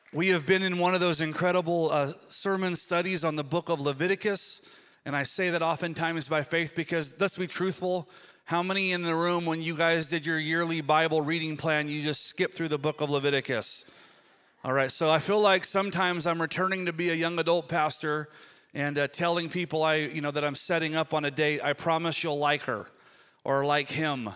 We have been in one of those incredible sermon studies on the book of Leviticus, and I say that oftentimes by faith because, let's be truthful, how many in the room when you guys did your yearly Bible reading plan, you just skipped through the book of Leviticus? All right, so I feel like sometimes I'm returning to be a young adult pastor and telling people that I'm setting up on a date, I promise you'll like her or like him.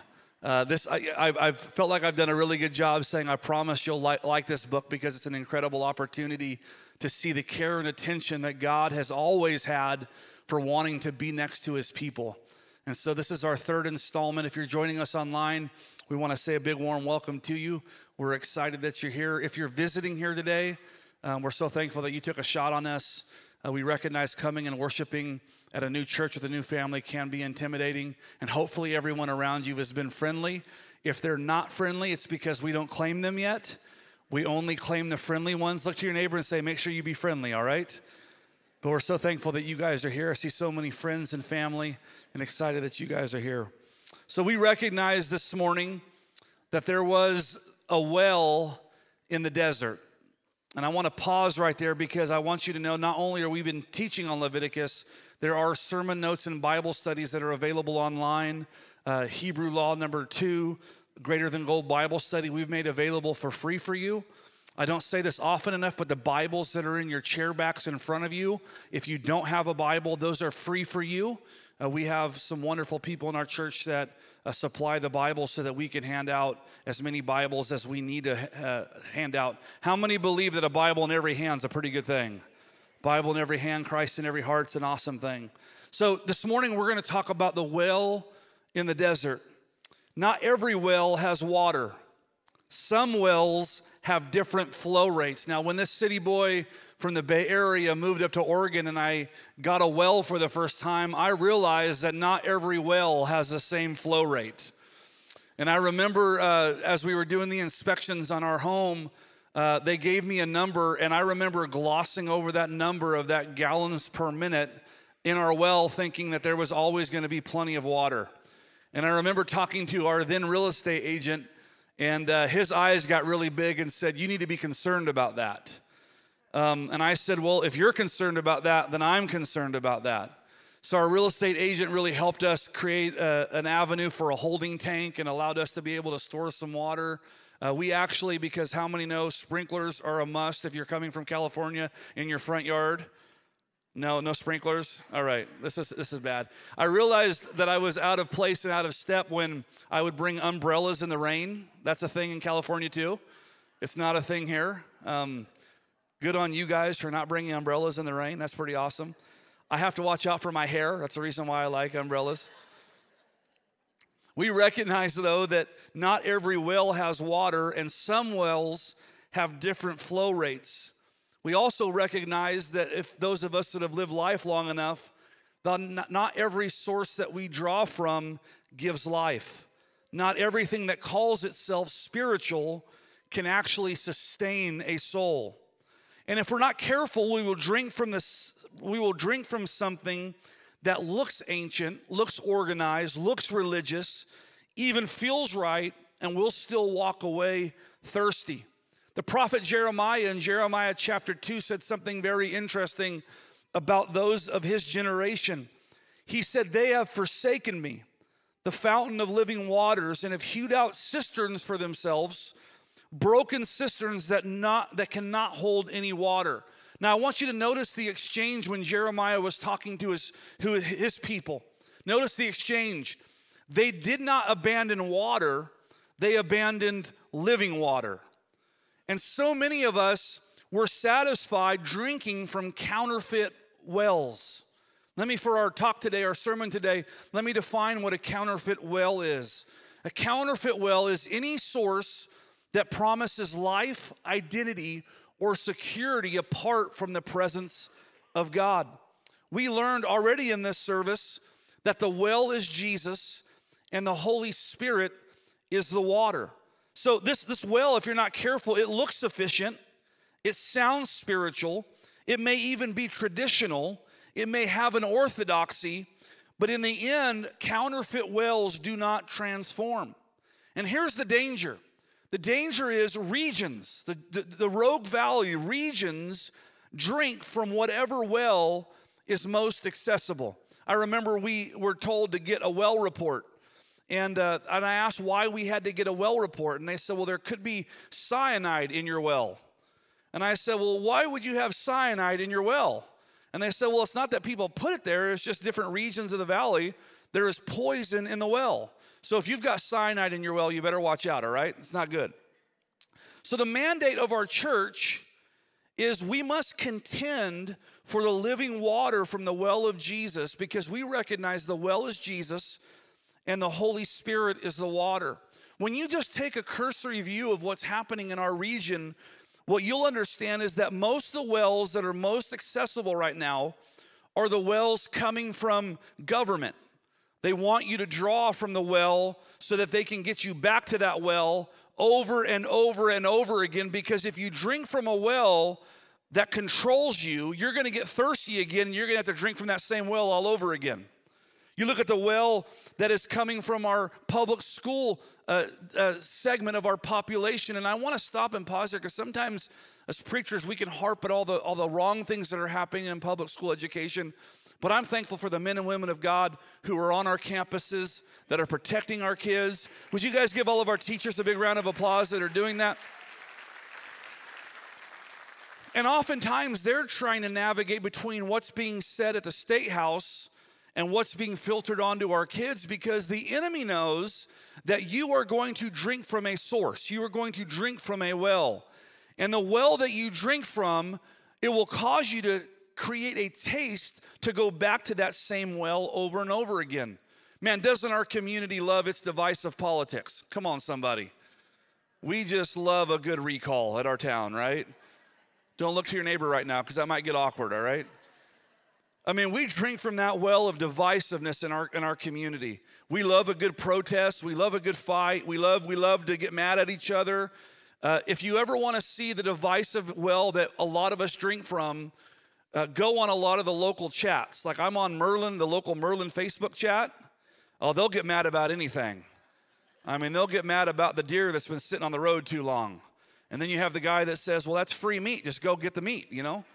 I've felt like I've done a really good job saying I promise you'll like this book because it's an incredible opportunity to see the care and attention that God has always had for wanting to be next to his people. And so this is our third installment. If you're joining us online, we want to say a big warm welcome to you. We're excited that you're here. If you're visiting here today, we're so thankful that you took a shot on us. We recognize coming and worshiping at a new church with a new family can be intimidating, and hopefully everyone around you has been friendly. If they're not friendly, it's because we don't claim them yet. We only claim the friendly ones. Look to your neighbor and say, make sure you be friendly, all right? But we're so thankful that you guys are here. I see so many friends and family and excited that you guys are here. So we recognize this morning that there was a well in the desert. And I want to pause right there because I want you to know not only are we been teaching on Leviticus, there are sermon notes and Bible studies that are available online. Hebrew Law number 2, Greater Than Gold Bible Study, we've made available for free for you. I don't say this often enough, but the Bibles that are in your chair backs in front of you, if you don't have a Bible, those are free for you. We have some wonderful people in our church that supply the Bible so that we can hand out as many Bibles as we need to hand out. How many believe that a Bible in every hand is a pretty good thing? Bible in every hand, Christ in every heart, it's an awesome thing. So this morning we're going to talk about the well in the desert. Not every well has water. Some wells have different flow rates. Now, when this city boy from the Bay Area moved up to Oregon and I got a well for the first time, I realized that not every well has the same flow rate. And I remember as we were doing the inspections on our home, they gave me a number, and I remember glossing over that number of that gallons per minute in our well, thinking that there was always going to be plenty of water. And I remember talking to our then real estate agent, and his eyes got really big and said, "You need to be concerned about that." And I said, "Well, if you're concerned about that, then I'm concerned about that." So our real estate agent really helped us create an avenue for a holding tank and allowed us to be able to store some water. We actually, because how many know sprinklers are a must if you're coming from California in your front yard? No sprinklers? All right, this is bad. I realized that I was out of place and out of step when I would bring umbrellas in the rain. That's a thing in California too. It's not a thing here. Good on you guys for not bringing umbrellas in the rain. That's pretty awesome. I have to watch out for my hair. That's the reason why I like umbrellas. We recognize, though, that not every well has water, and some wells have different flow rates. We also recognize that if those of us that have lived life long enough, not every source that we draw from gives life. Not everything that calls itself spiritual can actually sustain a soul. And if we're not careful, we will drink from something that looks ancient, looks organized, looks religious, even feels right, and we'll still walk away thirsty. The prophet Jeremiah in Jeremiah chapter 2 said something very interesting about those of his generation. He said, "They have forsaken me, the fountain of living waters, and have hewed out cisterns for themselves, broken cisterns that cannot hold any water." Now, I want you to notice the exchange when Jeremiah was talking to his people. Notice the exchange. They did not abandon water, they abandoned living water. And so many of us were satisfied drinking from counterfeit wells. For our talk today, our sermon today, let me define what a counterfeit well is. A counterfeit well is any source that promises life, identity, or security apart from the presence of God. We learned already in this service that the well is Jesus and the Holy Spirit is the water. So this well, if you're not careful, it looks sufficient, it sounds spiritual, it may even be traditional, it may have an orthodoxy, but in the end, counterfeit wells do not transform. And here's the danger. The danger is regions, the Rogue Valley regions drink from whatever well is most accessible. I remember we were told to get a well report. And I asked why we had to get a well report. And they said, well, there could be cyanide in your well. And I said, well, why would you have cyanide in your well? And they said, well, it's not that people put it there. It's just different regions of the valley. There is poison in the well. So if you've got cyanide in your well, you better watch out, all right? It's not good. So the mandate of our church is we must contend for the living water from the well of Jesus, because we recognize the well is Jesus and the Holy Spirit is the water. When you just take a cursory view of what's happening in our region, what you'll understand is that most of the wells that are most accessible right now are the wells coming from government. They want you to draw from the well so that they can get you back to that well over and over and over again, because if you drink from a well that controls you, you're going to get thirsty again, and you're going to have to drink from that same well all over again. You look at the well that is coming from our public school segment of our population, and I want to stop and pause here, because sometimes as preachers we can harp at all the wrong things that are happening in public school education. But I'm thankful for the men and women of God who are on our campuses that are protecting our kids. Would you guys give all of our teachers a big round of applause that are doing that? And oftentimes they're trying to navigate between what's being said at the State House and what's being filtered onto our kids, because the enemy knows that you are going to drink from a source. You are going to drink from a well. And the well that you drink from, it will cause you to create a taste to go back to that same well over and over again. Man, doesn't our community love its divisive politics? Come on, somebody. We just love a good recall at our town, right? Don't look to your neighbor right now, because that might get awkward, all right? I mean, we drink from that well of divisiveness in our community. We love a good protest. We love a good fight. We love to get mad at each other. If you ever want to see the divisive well that a lot of us drink from, go on a lot of the local chats. Like I'm on Merlin, the local Merlin Facebook chat. Oh, they'll get mad about anything. I mean, they'll get mad about the deer that's been sitting on the road too long. And then you have the guy that says, well, that's free meat. Just go get the meat, you know?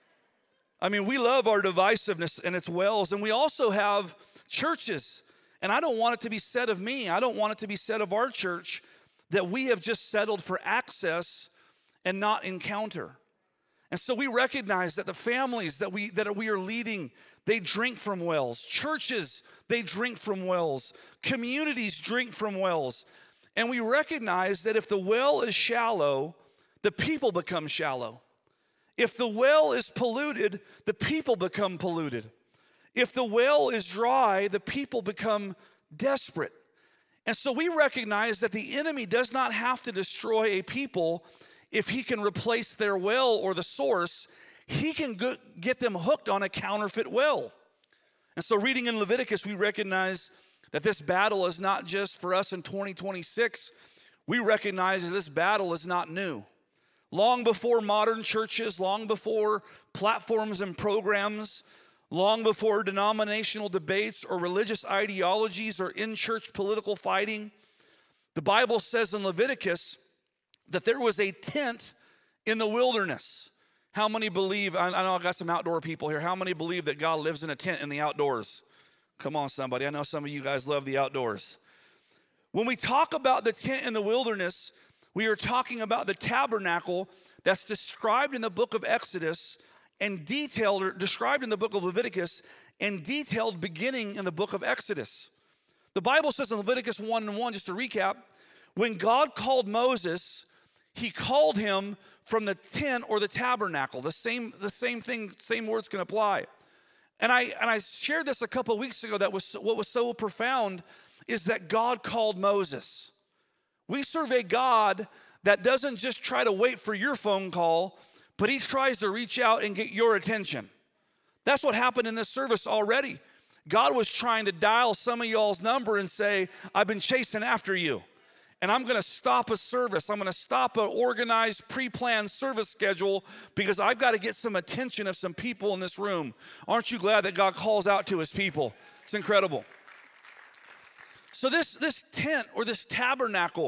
I mean, we love our divisiveness and its wells. And we also have churches. And I don't want it to be said of me, I don't want it to be said of our church, that we have just settled for access and not encounter. And so we recognize that the families that we are leading, they drink from wells. Churches, they drink from wells. Communities drink from wells. And we recognize that if the well is shallow, the people become shallow. If the well is polluted, the people become polluted. If the well is dry, the people become desperate. And so we recognize that the enemy does not have to destroy a people if he can replace their well or the source. He can get them hooked on a counterfeit well. And so reading in Leviticus, we recognize that this battle is not just for us in 2026. We recognize that this battle is not new. Long before modern churches, long before platforms and programs, long before denominational debates or religious ideologies or in-church political fighting, the Bible says in Leviticus that there was a tent in the wilderness. How many believe, I know I got some outdoor people here, how many believe that God lives in a tent in the outdoors? Come on, somebody. I know some of you guys love the outdoors. When we talk about the tent in the wilderness, we are talking about the tabernacle that's described in the book of Exodus and detailed, or described in the book of Leviticus and detailed beginning in the book of Exodus. The Bible says in Leviticus 1:1, just to recap, when God called Moses, he called him from the tent or the tabernacle. The same thing, same words can apply. And I shared this a couple of weeks ago. That was what was so profound, is that God called Moses. We serve a God that doesn't just try to wait for your phone call, but he tries to reach out and get your attention. That's what happened in this service already. God was trying to dial some of y'all's number and say, I've been chasing after you. And I'm going to stop a service. I'm going to stop an organized, pre-planned service schedule because I've got to get some attention of some people in this room. Aren't you glad that God calls out to his people? It's incredible. So this tent or this tabernacle,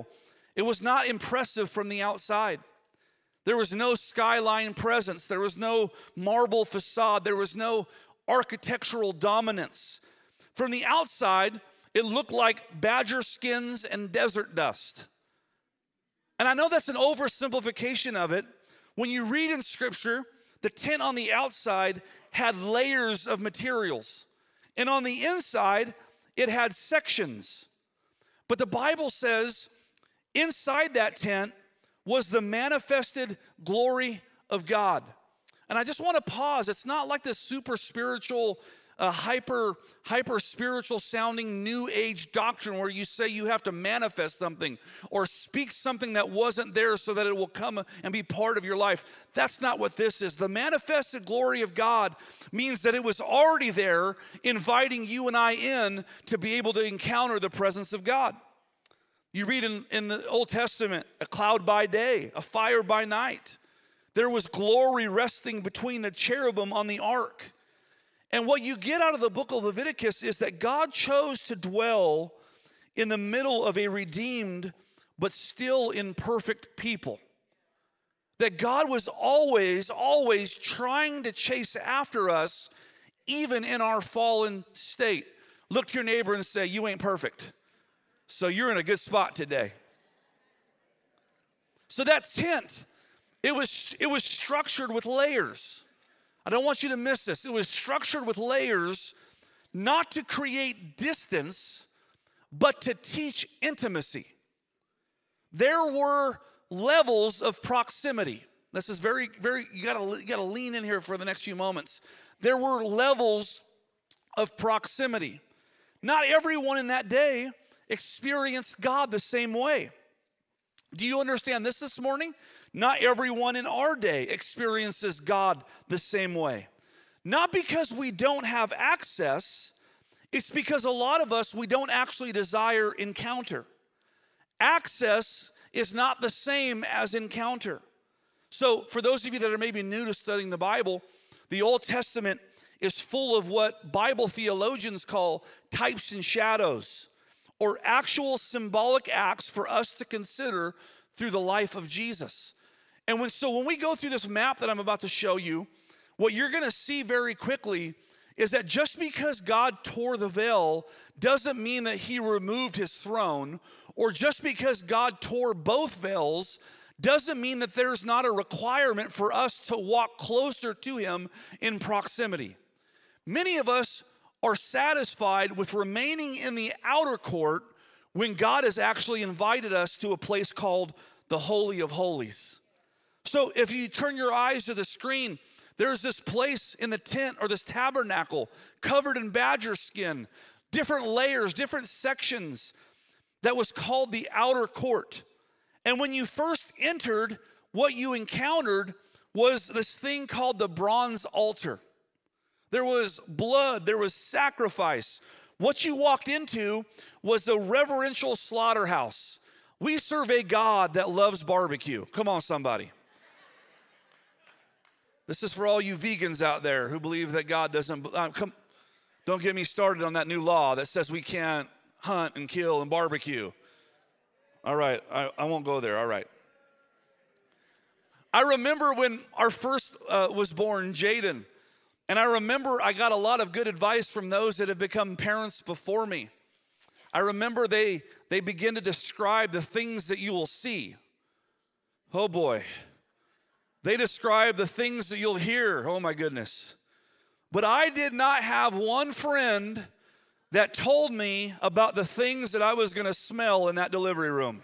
It was not impressive from the outside. There was no skyline presence. There was no marble facade. There was no architectural dominance. From the outside, it looked like badger skins and desert dust. And I know that's an oversimplification of it. When you read in Scripture, the tent on the outside had layers of materials. And on the inside, it had sections. But the Bible says inside that tent was the manifested glory of God. And I just want to pause. It's not like this super spiritual, hyper spiritual sounding new age doctrine where you say you have to manifest something or speak something that wasn't there so that it will come and be part of your life. That's not what this is. The manifested glory of God means that it was already there, inviting you and I in to be able to encounter the presence of God. You read in the Old Testament, a cloud by day, a fire by night. There was glory resting between the cherubim on the ark. And what you get out of the book of Leviticus is that God chose to dwell in the middle of a redeemed but still imperfect people. That God was always trying to chase after us, even in our fallen state. Look to your neighbor and say, you ain't perfect. So you're in a good spot today. So that tent, it was structured with layers. I don't want you to miss this. It was structured with layers not to create distance, but to teach intimacy. There were levels of proximity. This is very, you gotta lean in here for the next few moments. There were levels of proximity. Not everyone in that day experienced God the same way. Do you understand this morning? Not everyone in our day experiences God the same way. Not because we don't have access, it's because a lot of us, we don't actually desire encounter. Access is not the same as encounter. So for those of you that are maybe new to studying the Bible, the Old Testament is full of what Bible theologians call types and shadows, or actual symbolic acts for us to consider through the life of Jesus. And when we go through this map that I'm about to show you, what you're going to see very quickly is that just because God tore the veil doesn't mean that he removed his throne, or just because God tore both veils doesn't mean that there's not a requirement for us to walk closer to him in proximity. Many of us are satisfied with remaining in the outer court when God has actually invited us to a place called the Holy of Holies. So if you turn your eyes to the screen, there's this place in the tent or this tabernacle covered in badger skin, different layers, different sections, that was called the outer court. And when you first entered, what you encountered was this thing called the bronze altar. There was blood, there was sacrifice. What you walked into was a reverential slaughterhouse. We serve a God that loves barbecue. Come on, somebody. This is for all you vegans out there who believe that God doesn't, don't get me started on that new law that says we can't hunt and kill and barbecue. All right, I won't go there, all right. I remember when our first was born, Jaden, and I remember I got a lot of good advice from those that have become parents before me. I remember they begin to describe the things that you will see. Oh boy. They describe the things that you'll hear. Oh my goodness. But I did not have one friend that told me about the things that I was going to smell in that delivery room.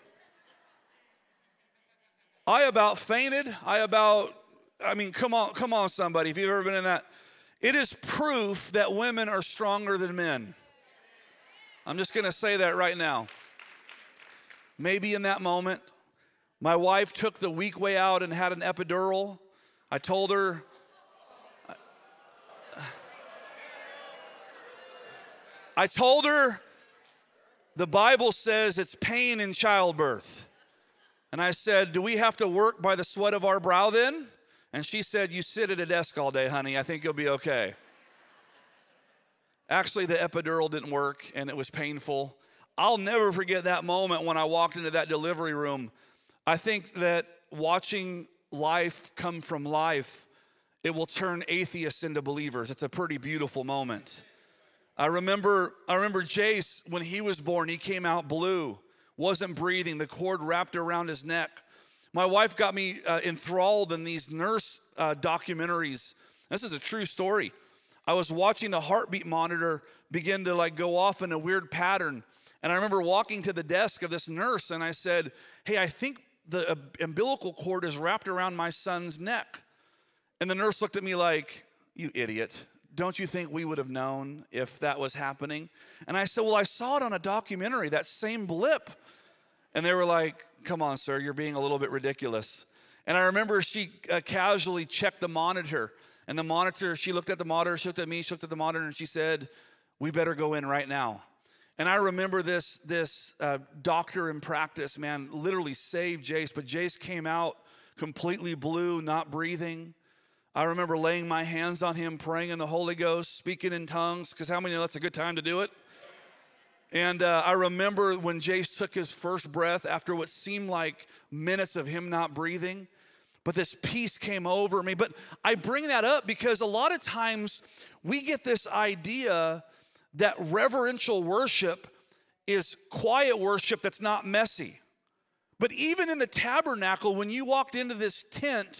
I about fainted. Come on somebody, if you've ever been in that. It is proof that women are stronger than men. I'm just going to say that right now. Maybe in that moment, my wife took the weak way out and had an epidural. I told her, the Bible says it's pain in childbirth. And I said, do we have to work by the sweat of our brow then? And she said, you sit at a desk all day, honey. I think you'll be okay. Actually, the epidural didn't work, and it was painful. I'll never forget that moment when I walked into that delivery room. I think that watching life come from life, it will turn atheists into believers. It's a pretty beautiful moment. I remember Jace, when he was born, he came out blue, wasn't breathing, the cord wrapped around his neck. My wife got me enthralled in these nurse documentaries. This is a true story. I was watching the heartbeat monitor begin to like go off in a weird pattern. And I remember walking to the desk of this nurse and I said, hey, I think the umbilical cord is wrapped around my son's neck. And the nurse looked at me like, you idiot. Don't you think we would have known if that was happening? And I said, well, I saw it on a documentary, that same blip. And they were like, come on, sir, you're being a little bit ridiculous. And I remember she casually checked the monitor. And the monitor, she looked at the monitor, she looked at me, she looked at the monitor, and she said, we better go in right now. And I remember this doctor in practice, man, literally saved Jace. But Jace came out completely blue, not breathing. I remember laying my hands on him, praying in the Holy Ghost, speaking in tongues, because how many know that's a good time to do it? And I remember when Jace took his first breath after what seemed like minutes of him not breathing, but this peace came over me. But I bring that up because a lot of times we get this idea that reverential worship is quiet worship that's not messy. But even in the tabernacle, when you walked into this tent,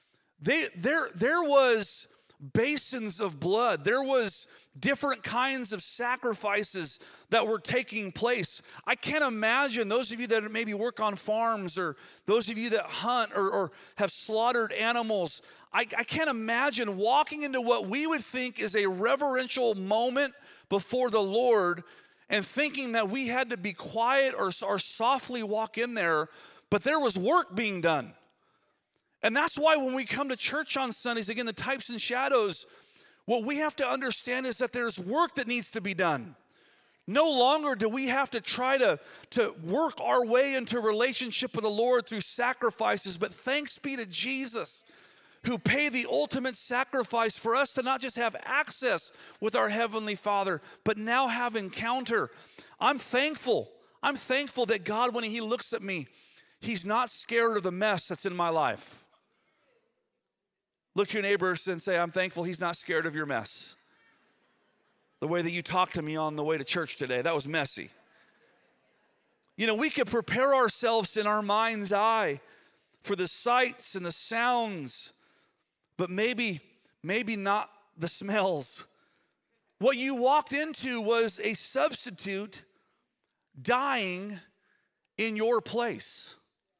there was basins of blood. There was different kinds of sacrifices that were taking place. I can't imagine those of you that maybe work on farms or those of you that hunt or have slaughtered animals. I can't imagine walking into what we would think is a reverential moment before the Lord and thinking that we had to be quiet or softly walk in there, but there was work being done. And that's why when we come to church on Sundays, again, the types and shadows, what we have to understand is that there's work that needs to be done. No longer do we have to try to work our way into relationship with the Lord through sacrifices, but thanks be to Jesus who paid the ultimate sacrifice for us to not just have access with our Heavenly Father, but now have encounter. I'm thankful that God, when He looks at me, He's not scared of the mess that's in my life. Look to your neighbors and say, I'm thankful He's not scared of your mess. The way that you talked to me on the way to church today, that was messy. You know, we could prepare ourselves in our mind's eye for the sights and the sounds, but maybe not the smells. What you walked into was a substitute dying in your place.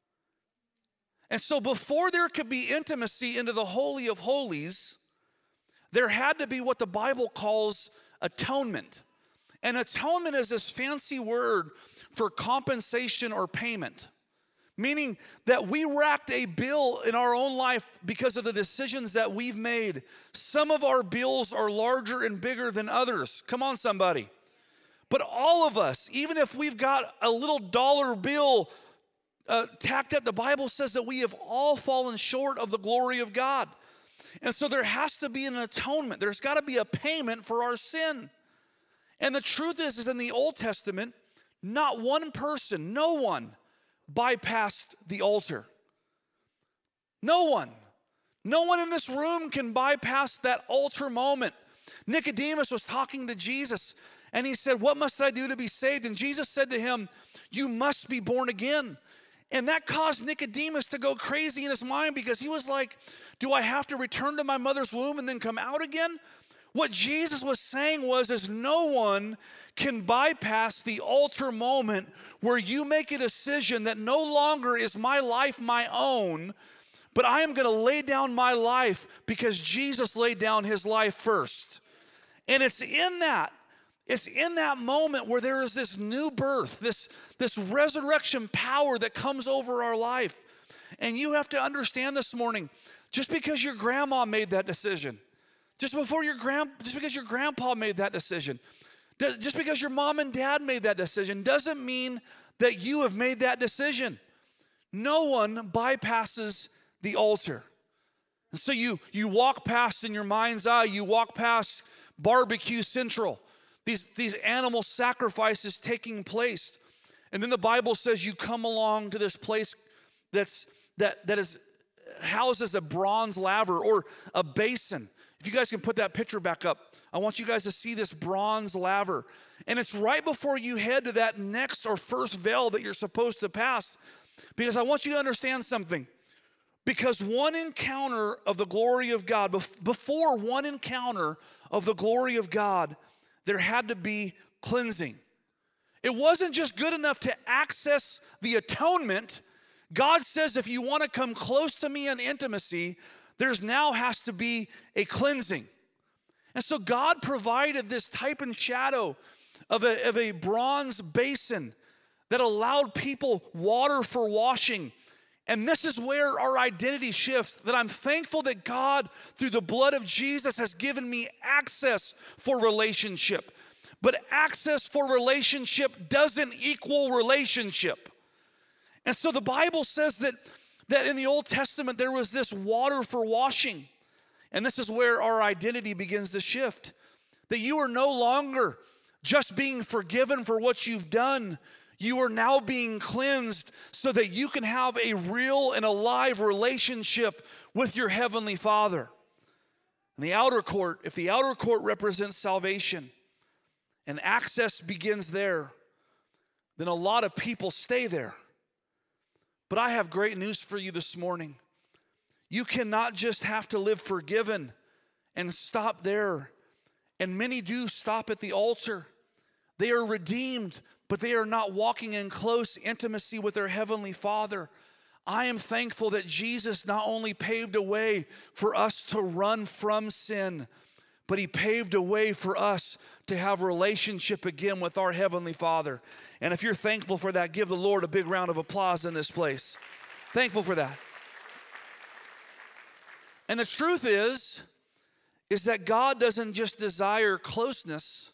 And so before there could be intimacy into the Holy of Holies, there had to be what the Bible calls atonement. And atonement is this fancy word for compensation or payment, meaning that we racked a bill in our own life because of the decisions that we've made. Some of our bills are larger and bigger than others. Come on, somebody. But all of us, even if we've got a little dollar bill tacked up, the Bible says that we have all fallen short of the glory of God. And so there has to be an atonement. There's got to be a payment for our sin. And the truth is in the Old Testament, not one person, no one bypassed the altar. No one. No one in this room can bypass that altar moment. Nicodemus was talking to Jesus, and he said, what must I do to be saved? And Jesus said to him, you must be born again. And that caused Nicodemus to go crazy in his mind because he was like, do I have to return to my mother's womb and then come out again? What Jesus was saying is no one can bypass the altar moment where you make a decision that no longer is my life my own, but I am going to lay down my life because Jesus laid down His life first. And it's in that moment where there is this new birth, this resurrection power that comes over our life. And you have to understand this morning, just because your grandma made that decision, just because your grandpa made that decision, just because your mom and dad made that decision, doesn't mean that you have made that decision. No one bypasses the altar. And so you walk past in your mind's eye, you walk past Barbecue Central, these animal sacrifices taking place. And then the Bible says you come along to this place that is houses a bronze laver or a basin. If you guys can put that picture back up, I want you guys to see this bronze laver. And it's right before you head to that next or first veil that you're supposed to pass. Because I want you to understand something. Because one encounter of the glory of God, before one encounter of the glory of God, there had to be cleansing. It wasn't just good enough to access the atonement. God says if you want to come close to me in intimacy, there's now has to be a cleansing. And so God provided this type and shadow of a bronze basin that allowed people water for washing. And this is where our identity shifts, that I'm thankful that God, through the blood of Jesus, has given me access for relationship. But access for relationship doesn't equal relationship. And so the Bible says that in the Old Testament there was this water for washing. And this is where our identity begins to shift. That you are no longer just being forgiven for what you've done. You are now being cleansed so that you can have a real and alive relationship with your Heavenly Father. And the outer court, if the outer court represents salvation and access begins there, then a lot of people stay there. But I have great news for you this morning. You cannot just have to live forgiven and stop there. And many do stop at the altar. They are redeemed, but they are not walking in close intimacy with their Heavenly Father. I am thankful that Jesus not only paved a way for us to run from sin, but He paved a way for us to have a relationship again with our Heavenly Father. And if you're thankful for that, give the Lord a big round of applause in this place. Thankful for that. And the truth is that God doesn't just desire closeness.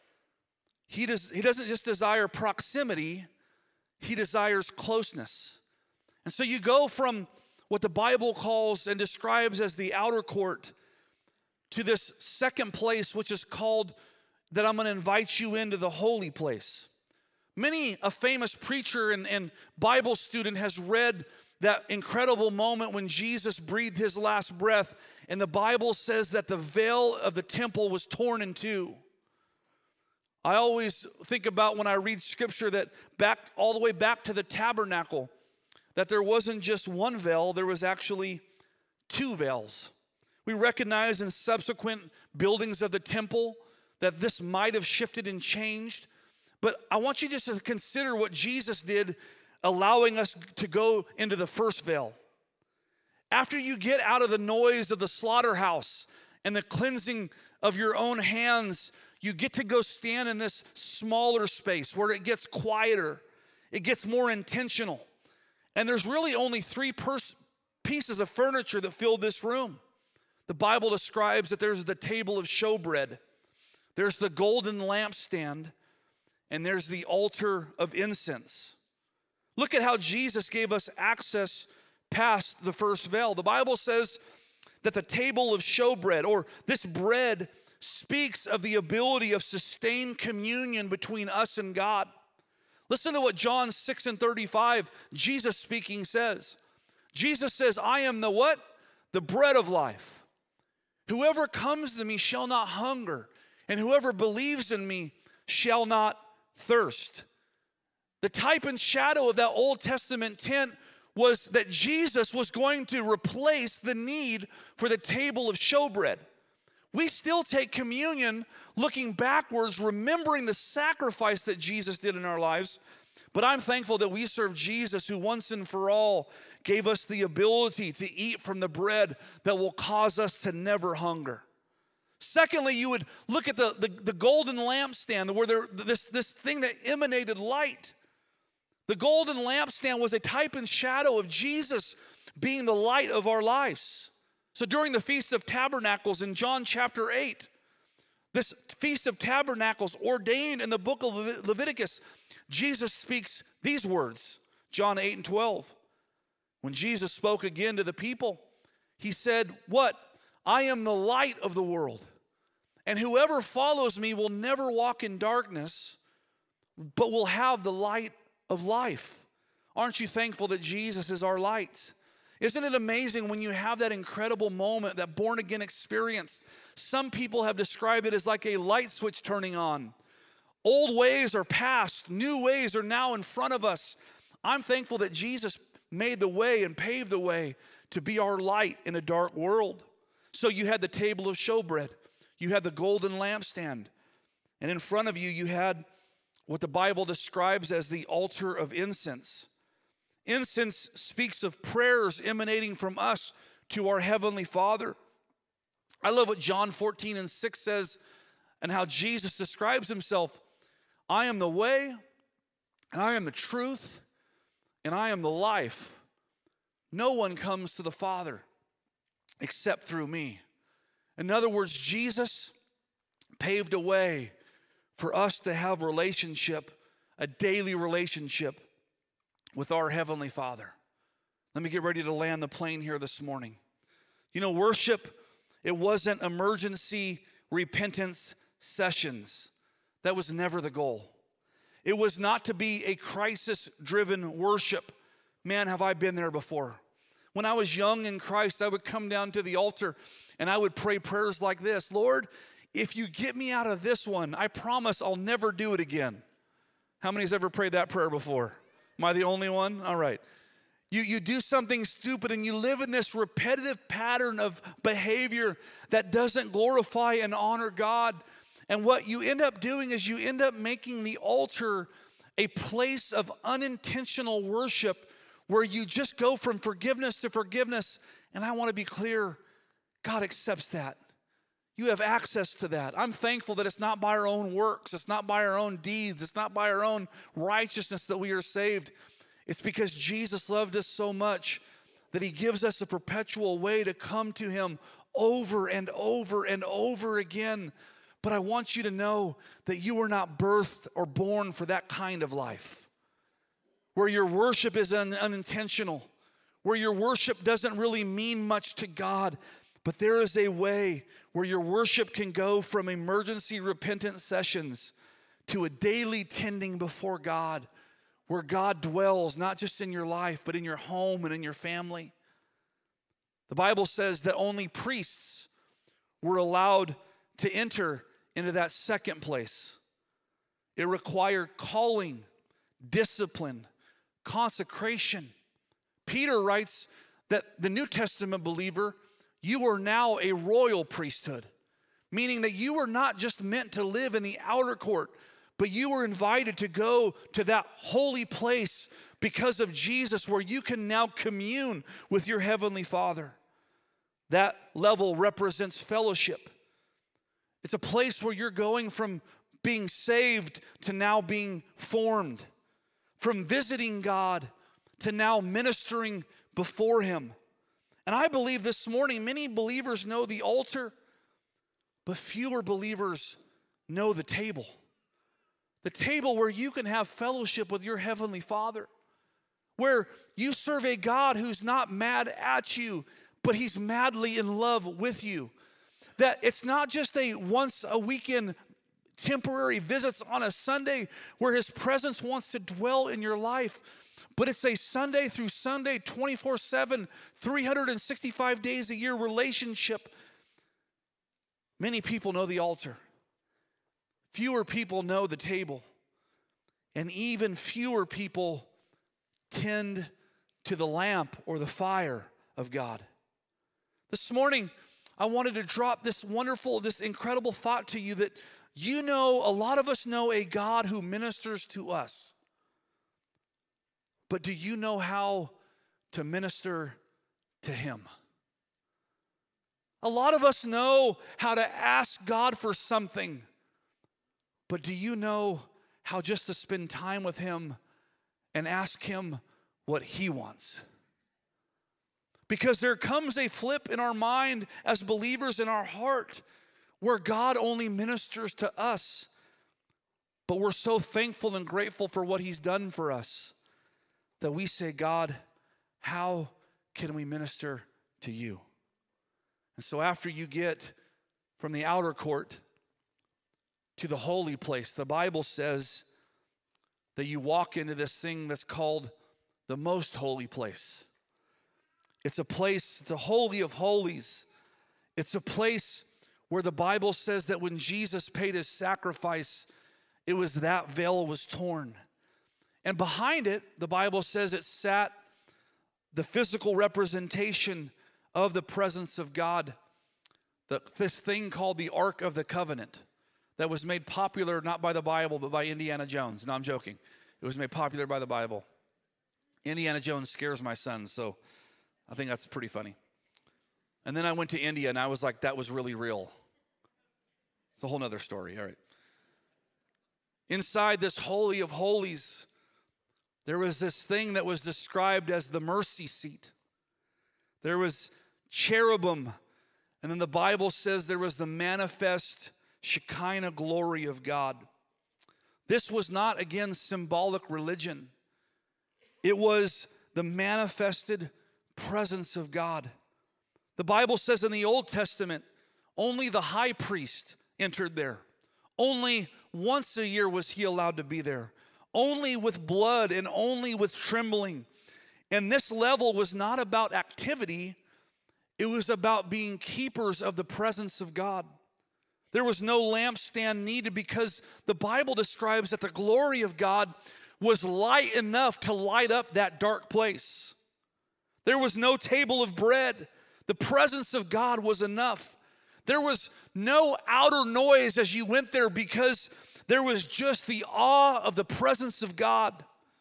He doesn't just desire proximity. He desires closeness. And so you go from what the Bible calls and describes as the outer court to this second place, which is called, that I'm going to invite you into the holy place. Many a famous preacher and Bible student has read that incredible moment when Jesus breathed his last breath, and the Bible says that the veil of the temple was torn in two. I always think about when I read scripture that all the way back to the tabernacle, that there wasn't just one veil, there was actually two veils. We recognize in subsequent buildings of the temple that this might have shifted and changed. But I want you just to consider what Jesus did, allowing us to go into the first veil. After you get out of the noise of the slaughterhouse and the cleansing of your own hands, you get to go stand in this smaller space where it gets quieter. It gets more intentional. And there's really only three pieces of furniture that fill this room. The Bible describes that there's the table of showbread, there's the golden lampstand, and there's the altar of incense. Look at how Jesus gave us access past the first veil. The Bible says that the table of showbread, or this bread, speaks of the ability of sustained communion between us and God. Listen to what John 6:35, Jesus speaking, says. Jesus says, I am the what? The bread of life. Whoever comes to me shall not hunger, and whoever believes in me shall not thirst. The type and shadow of that Old Testament tent was that Jesus was going to replace the need for the table of showbread. We still take communion looking backwards, remembering the sacrifice that Jesus did in our lives. But I'm thankful that we serve Jesus, who once and for all gave us the ability to eat from the bread that will cause us to never hunger. Secondly, you would look at the golden lampstand, where this thing that emanated light. The golden lampstand was a type and shadow of Jesus being the light of our lives. So during the Feast of Tabernacles in John chapter 8, this Feast of Tabernacles ordained in the book of Leviticus, Jesus speaks these words, John 8:12. When Jesus spoke again to the people, he said, what? I am the light of the world. And whoever follows me will never walk in darkness, but will have the light of life. Aren't you thankful that Jesus is our light? Isn't it amazing when you have that incredible moment, that born-again experience? Some people have described it as like a light switch turning on. Old ways are past, new ways are now in front of us. I'm thankful that Jesus made the way and paved the way to be our light in a dark world. So you had the table of showbread. You had the golden lampstand. And in front of you, you had what the Bible describes as the altar of incense. Incense speaks of prayers emanating from us to our Heavenly Father. I love what John 14:6 says and how Jesus describes himself. I am the way, and I am the truth, and I am the life. No one comes to the Father except through me. In other words, Jesus paved a way for us to have relationship, a daily relationship with our Heavenly Father. Let me get ready to land the plane here this morning. You know, worship, it wasn't emergency repentance sessions. That was never the goal. It was not to be a crisis-driven worship. Man, have I been there before. When I was young in Christ, I would come down to the altar and I would pray prayers like this. Lord, if you get me out of this one, I promise I'll never do it again. How many has ever prayed that prayer before? Am I the only one? All right. You do something stupid and you live in this repetitive pattern of behavior that doesn't glorify and honor God. And what you end up doing is you end up making the altar a place of unintentional worship where you just go from forgiveness to forgiveness. And I want to be clear, God accepts that. You have access to that. I'm thankful that it's not by our own works. It's not by our own deeds. It's not by our own righteousness that we are saved. It's because Jesus loved us so much that he gives us a perpetual way to come to him over and over and over again. But I want you to know that you were not birthed or born for that kind of life, where your worship is unintentional, where your worship doesn't really mean much to God. But there is a way where your worship can go from emergency repentance sessions to a daily tending before God, where God dwells not just in your life, but in your home and in your family. The Bible says that only priests were allowed to enter into that second place. It required calling, discipline, consecration. Peter writes that the New Testament believer, you are now a royal priesthood, meaning that you are not just meant to live in the outer court, but you were invited to go to that holy place because of Jesus, where you can now commune with your Heavenly Father. That level represents fellowship. It's a place where you're going from being saved to now being formed, from visiting God to now ministering before him. And I believe this morning many believers know the altar, but fewer believers know the table. The table where you can have fellowship with your Heavenly Father, where you serve a God who's not mad at you, but he's madly in love with you. That it's not just a once a weekend temporary visits on a Sunday where his presence wants to dwell in your life, but it's a Sunday through Sunday, 24/7, 365 days a year relationship. Many people know the altar. Fewer people know the table. And even fewer people tend to the lamp or the fire of God. This morning, I wanted to drop this incredible thought to you that you know, a lot of us know a God who ministers to us. But do you know how to minister to him? A lot of us know how to ask God for something. But do you know how just to spend time with him and ask him what he wants? Because there comes a flip in our mind as believers in our heart where God only ministers to us, but we're so thankful and grateful for what he's done for us that we say, God, how can we minister to you? And so after you get from the outer court to the holy place. The Bible says that you walk into this thing that's called the most holy place. It's a place, it's a holy of holies. It's a place where the Bible says that when Jesus paid his sacrifice, it was that veil was torn. And behind it, the Bible says it sat the physical representation of the presence of God. This thing called the Ark of the Covenant that was made popular not by the Bible but by Indiana Jones. No, I'm joking. It was made popular by the Bible. Indiana Jones scares my son, so I think that's pretty funny. And then I went to India and I was like, that was really real. It's a whole nother story. All right. Inside this Holy of Holies, there was this thing that was described as the mercy seat. There was cherubim, and then the Bible says there was the manifest Shekinah glory of God. This was not, again, symbolic religion. It was the manifested presence of God. The Bible says in the Old Testament, only the high priest entered there. Only once a year was he allowed to be there. Only with blood and only with trembling. And this level was not about activity. It was about being keepers of the presence of God. There was no lampstand needed because the Bible describes that the glory of God was light enough to light up that dark place. There was no table of bread. The presence of God was enough. There was no outer noise as you went there because there was just the awe of the presence of God.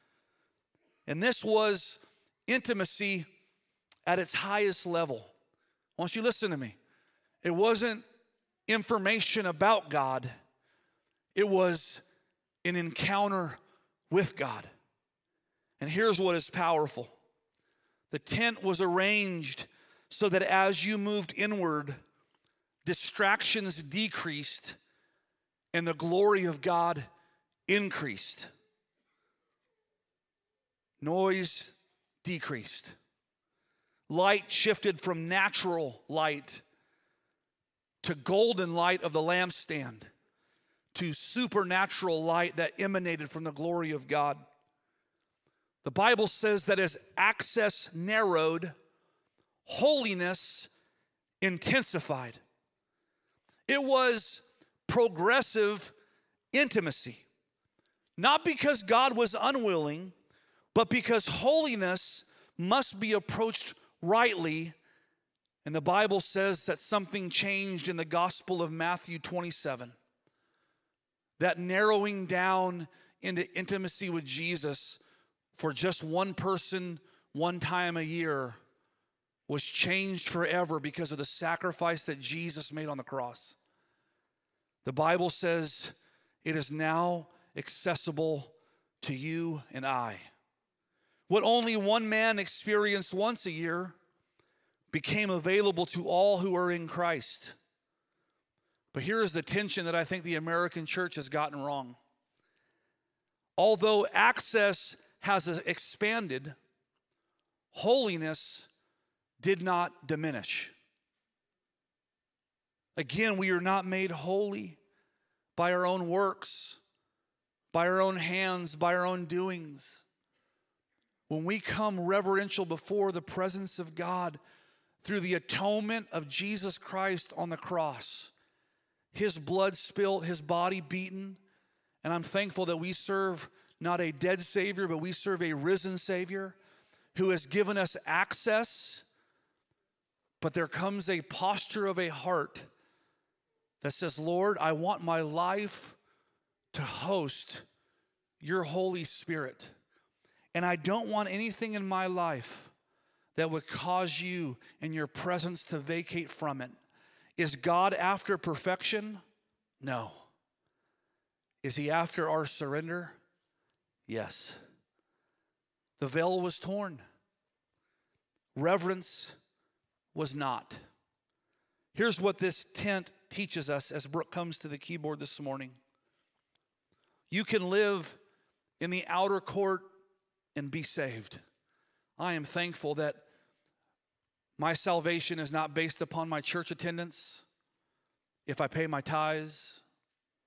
And this was intimacy at its highest level. I want you to listen to me. It wasn't information about God. It was an encounter with God. And here's what is powerful. The tent was arranged so that as you moved inward, distractions decreased and the glory of God increased. Noise decreased. Light shifted from natural light to golden light of the lampstand to supernatural light that emanated from the glory of God. The Bible says that as access narrowed, holiness intensified. It was progressive intimacy. Not because God was unwilling, but because holiness must be approached rightly. And the Bible says that something changed in the Gospel of Matthew 27. That narrowing down into intimacy with Jesus for just one person, one time a year, was changed forever because of the sacrifice that Jesus made on the cross. The Bible says it is now accessible to you and I. What only one man experienced once a year became available to all who are in Christ. But here is the tension that I think the American church has gotten wrong. Although access has expanded, holiness did not diminish. Again, we are not made holy by our own works, by our own hands, by our own doings. When we come reverential before the presence of God through the atonement of Jesus Christ on the cross, his blood spilled, his body beaten, and I'm thankful that we serve not a dead Savior, but we serve a risen Savior who has given us access. But there comes a posture of a heart that says, Lord, I want my life to host your Holy Spirit. And I don't want anything in my life that would cause you and your presence to vacate from it. Is God after perfection? No. Is he after our surrender? Yes. The veil was torn. Reverence was not. Here's what this tent teaches us as Brooke comes to the keyboard this morning. You can live in the outer court and be saved. I am thankful that my salvation is not based upon my church attendance, if I pay my tithes,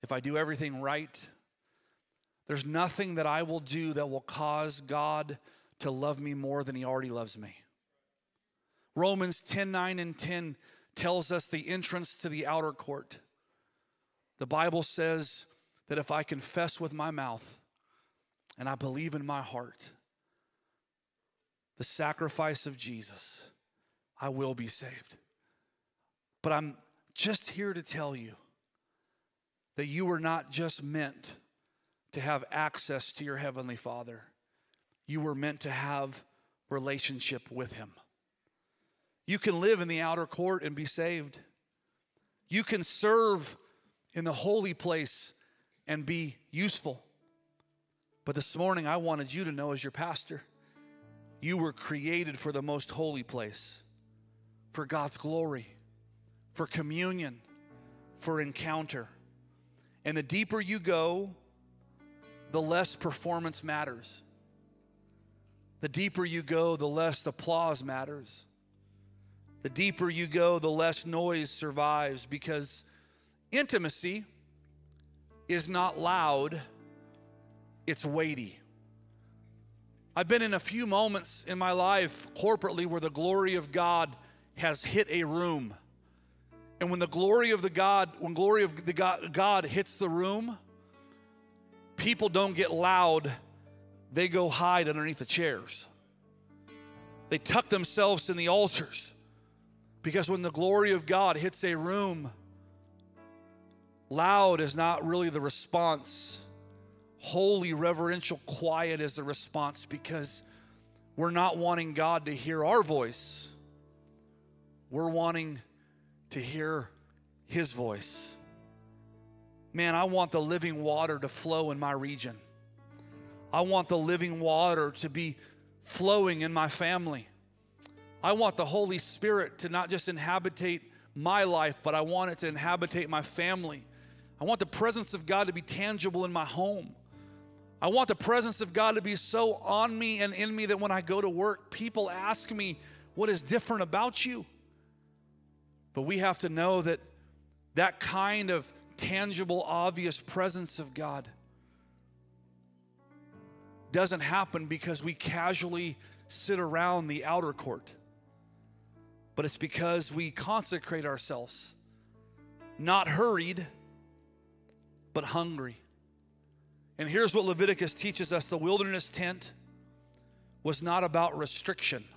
if I do everything right, there's nothing that I will do that will cause God to love me more than he already loves me. Romans 10:9 and 10 tells us the entrance to the outer court. The Bible says that if I confess with my mouth and I believe in my heart the sacrifice of Jesus, I will be saved. But I'm just here to tell you that you were not just meant to have access to your Heavenly Father. You were meant to have relationship with him. You can live in the outer court and be saved. You can serve in the holy place and be useful. But this morning, I wanted you to know as your pastor, you were created for the most holy place, for God's glory, for communion, for encounter. And the deeper you go, the less performance matters. The deeper you go, the less applause matters. The deeper you go, the less noise survives, because intimacy is not loud, it's weighty. I've been in a few moments in my life corporately where the glory of God has hit a room. And when the glory of God hits the room, people don't get loud, they go hide underneath the chairs. They tuck themselves in the altars. Because when the glory of God hits a room, loud is not really the response. Holy, reverential, quiet is the response, because we're not wanting God to hear our voice. We're wanting to hear his voice. Man, I want the living water to flow in my region. I want the living water to be flowing in my family. I want the Holy Spirit to not just inhabitate my life, but I want it to inhabitate my family. I want the presence of God to be tangible in my home. I want the presence of God to be so on me and in me that when I go to work, people ask me, what is different about you? But we have to know that that kind of tangible, obvious presence of God doesn't happen because we casually sit around the outer court. But it's because we consecrate ourselves, not hurried, but hungry. And here's what Leviticus teaches us. The wilderness tent was not about restriction.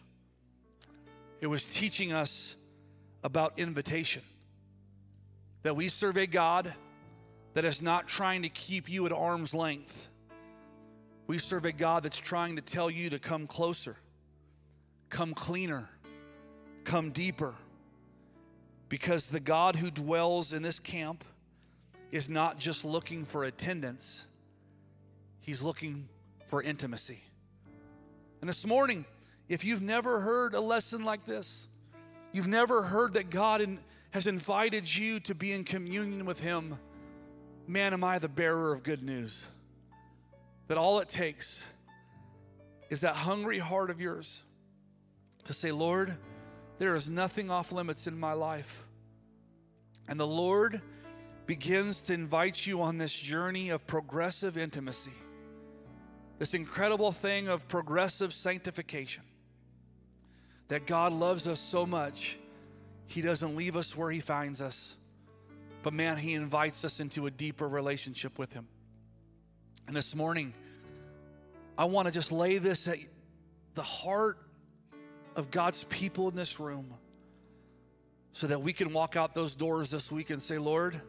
It was teaching us about invitation. That we serve a God that is not trying to keep you at arm's length. We serve a God that's trying to tell you to come closer, come cleaner, come deeper. Because the God who dwells in this camp is not just looking for attendance, he's looking for intimacy. And this morning, if you've never heard a lesson like this, you've never heard that God has invited you to be in communion with him, man, am I the bearer of good news. That all it takes is that hungry heart of yours to say, Lord, there is nothing off limits in my life. And the Lord begins to invite you on this journey of progressive intimacy, this incredible thing of progressive sanctification. That God loves us so much, he doesn't leave us where he finds us, but man, he invites us into a deeper relationship with him. And this morning, I want to just lay this at the heart of God's people in this room so that we can walk out those doors this week and say, Lord,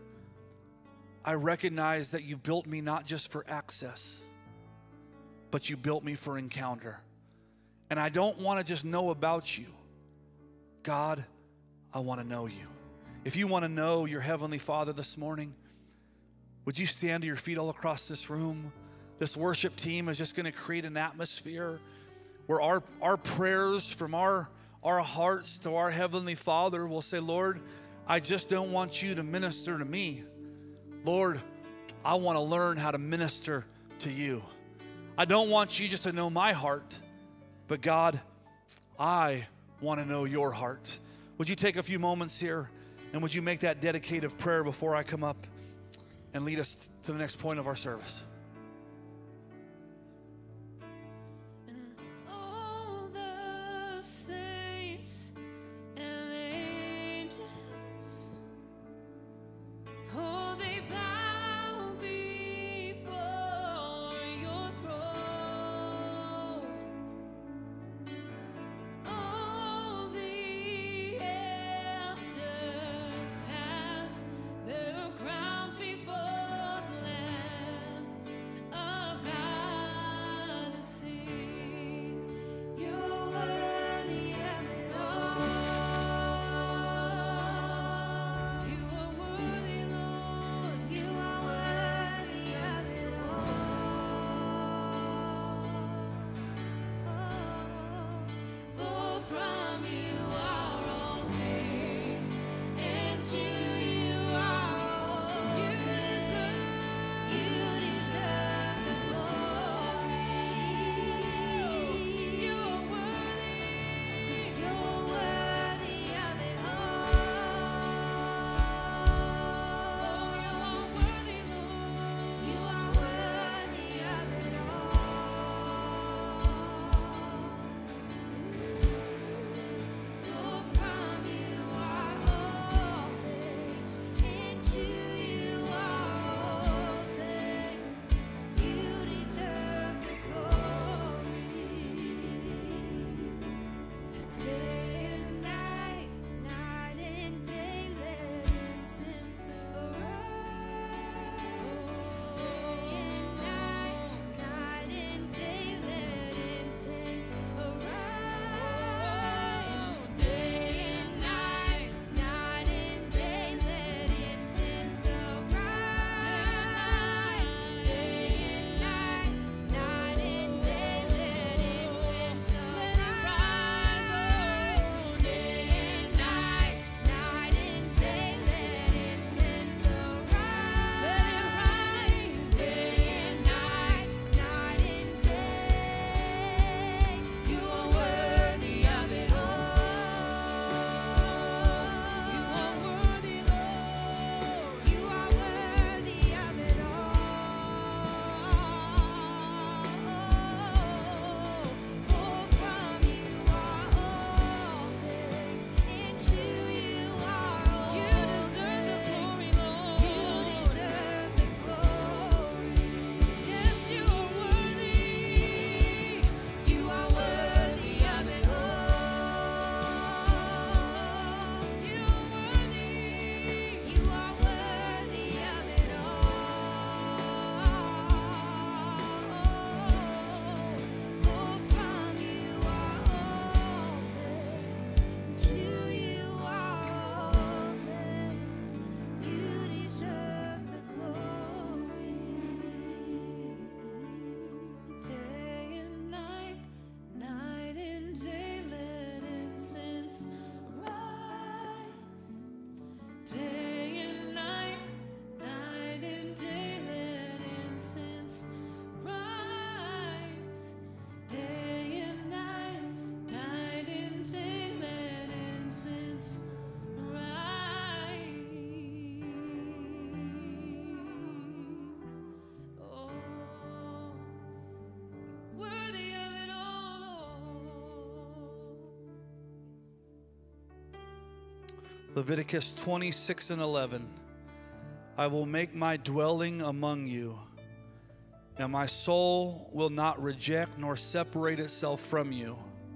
I recognize that you've built me not just for access, but you built me for encounter. And I don't want to just know about you. God, I want to know you. If you want to know your Heavenly Father this morning, would you stand to your feet all across this room? This worship team is just going to create an atmosphere where our prayers from our hearts to our Heavenly Father will say, Lord, I just don't want you to minister to me. Lord, I want to learn how to minister to you. I don't want you just to know my heart, but God, I want to know your heart. Would you take a few moments here and would you make that dedicative prayer before I come up? and lead us to the next point of our service. Leviticus 26:11. I will make my dwelling among you. Now my soul will not reject nor separate itself from you.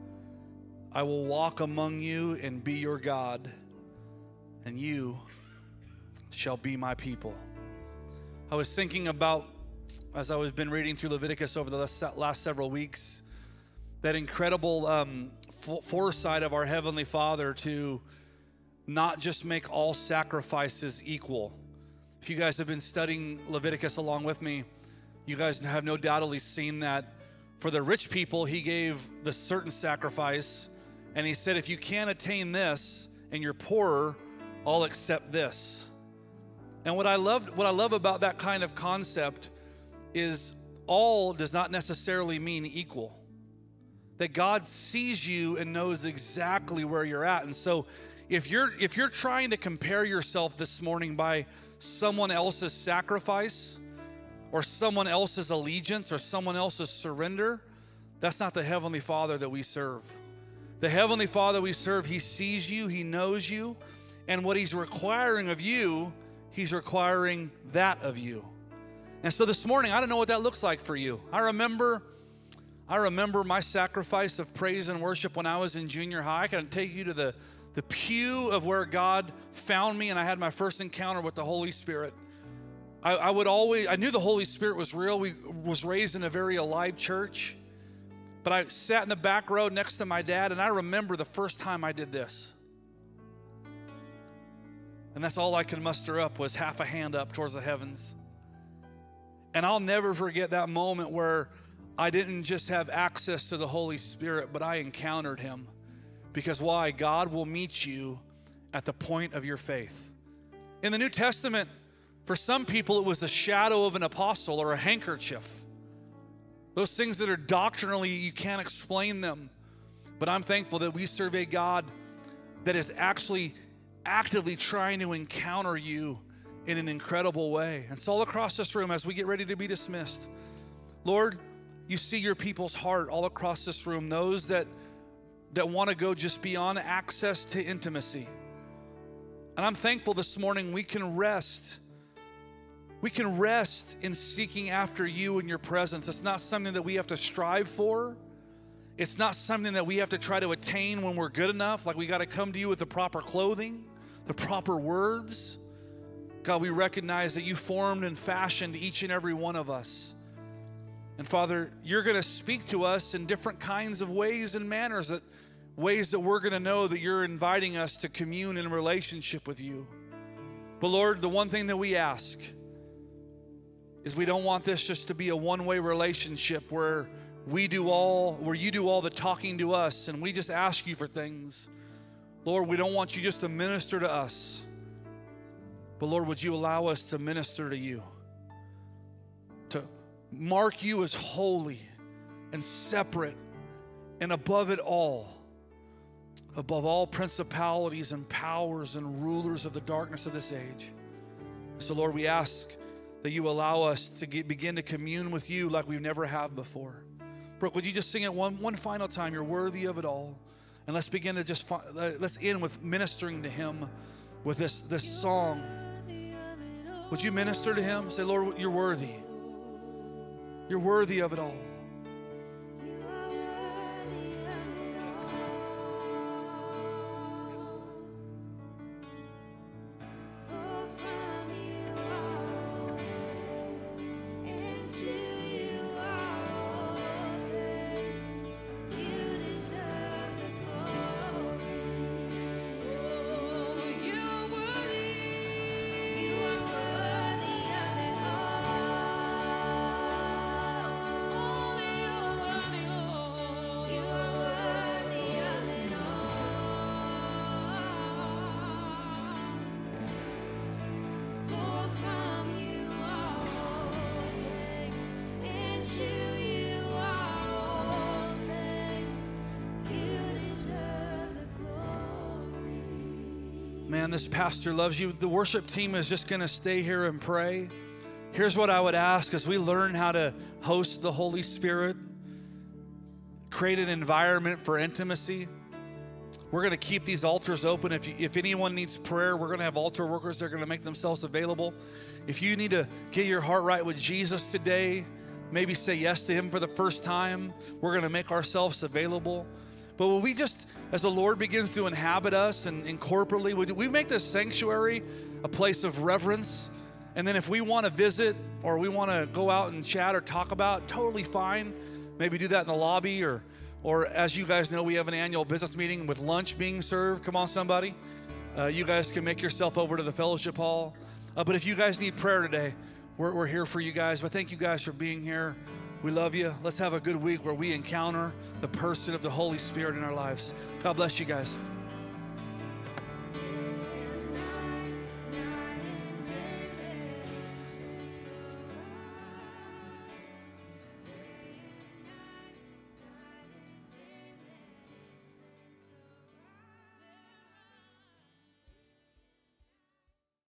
I will walk among you and be your God, and you shall be my people. I was thinking about, as I was been reading through Leviticus over the last several weeks, that incredible foresight of our Heavenly Father to not just make all sacrifices equal. If you guys have been studying Leviticus along with me, you guys have no doubtly seen that for the rich people, he gave the certain sacrifice, and he said, if you can't attain this and you're poorer, I'll accept this. And what I love about that kind of concept is all does not necessarily mean equal. That God sees you and knows exactly where you're at. And so If you're trying to compare yourself this morning by someone else's sacrifice or someone else's allegiance or someone else's surrender, that's not the Heavenly Father that we serve. The Heavenly Father we serve, He sees you, He knows you, and what He's requiring of you, He's requiring that of you. And so this morning, I don't know what that looks like for you. I remember my sacrifice of praise and worship when I was in junior high. I can take you to the pew of where God found me and I had my first encounter with the Holy Spirit. I knew the Holy Spirit was real. We was raised in a very alive church. But I sat in the back row next to my dad, and I remember the first time I did this. And that's all I could muster up was half a hand up towards the heavens. And I'll never forget that moment where I didn't just have access to the Holy Spirit, but I encountered Him. Because why? God will meet you at the point of your faith. In the New Testament, for some people, it was the shadow of an apostle or a handkerchief. Those things that are doctrinally, you can't explain them. But I'm thankful that we serve a God that is actually actively trying to encounter you in an incredible way. And so all across this room, as we get ready to be dismissed, Lord, you see your people's heart all across this room, those that want to go just beyond access to intimacy. And I'm thankful this morning we can rest. We can rest in seeking after you and your presence. It's not something that we have to strive for. It's not something that we have to try to attain when we're good enough, like we got to come to you with the proper clothing, the proper words. God, we recognize that you formed and fashioned each and every one of us. And Father, you're going to speak to us in different kinds of ways and manners, ways that we're going to know that you're inviting us to commune in relationship with you. But Lord, the one thing that we ask is we don't want this just to be a one-way relationship where you do all the talking to us and we just ask you for things. Lord, we don't want you just to minister to us. But Lord, would you allow us to minister to you? To mark you as holy and separate and above it all, above all principalities and powers and rulers of the darkness of this age. So Lord, we ask that you allow us to begin to commune with you like we've never have before. Brooke, would you just sing it one final time? You're worthy of it all. And let's begin to let's end with ministering to him with this song. Would you minister to him? Say, Lord, you're worthy. You're worthy of it all. Man, this pastor loves you. The worship team is just going to stay here and pray. Here's what I would ask as we learn how to host the Holy Spirit, create an environment for intimacy. We're going to keep these altars open. If anyone needs prayer, we're going to have altar workers that are going to make themselves available. If you need to get your heart right with Jesus today, maybe say yes to him for the first time, we're going to make ourselves available. But will we just, as the Lord begins to inhabit us and corporately, would we make this sanctuary a place of reverence? And then if we want to visit or we want to go out and chat or talk about, totally fine. Maybe do that in the lobby or as you guys know, we have an annual business meeting with lunch being served. Come on, somebody. You guys can make yourself over to the fellowship hall. But if you guys need prayer today, we're here for you guys. But thank you guys for being here. We love you. Let's have a good week where we encounter the person of the Holy Spirit in our lives. God bless you guys.